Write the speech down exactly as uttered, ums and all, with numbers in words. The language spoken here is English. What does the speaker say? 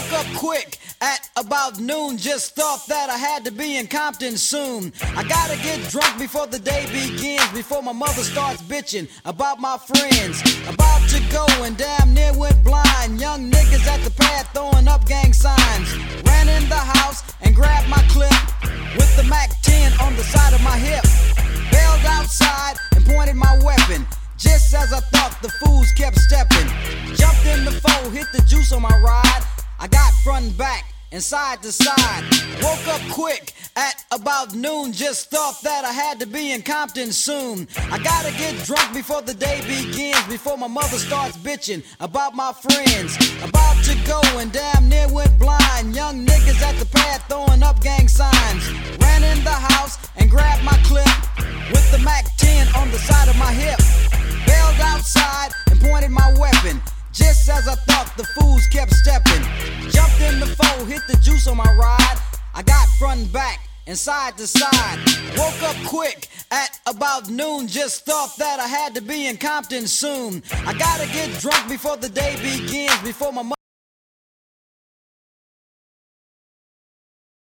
Woke up quick at about noon, just thought that I had to be in Compton soon. I gotta get drunk before the day begins, before my mother starts bitching about my friends. About to go and damn near went blind. Young niggas at the pad throwing up gang signs. Ran in the house and grabbed my clip with the Mac ten on the side of my hip. Bailed outside and pointed my weapon. Just as I thought, the fools kept stepping. Jumped in the foe, hit the juice on my ride. I got front and back and side to side. Woke up quick at about noon, just thought that I had to be in Compton soon. I gotta get drunk before the day begins, before my mother starts bitching about my friends. About to go and damn near went blind. Young niggas at the pad throwing up gang signs. Ran in the house and grabbed my clip with the Mac ten on the side of my hip. Bailed outside and pointed my weapon. Just as I thought, the fools kept stepping. Jumped in the foe, hit the juice on my ride. I got front and back and side to side. Woke up quick at about noon, just thought that I had to be in Compton soon. I gotta get drunk before the day begins, before my mother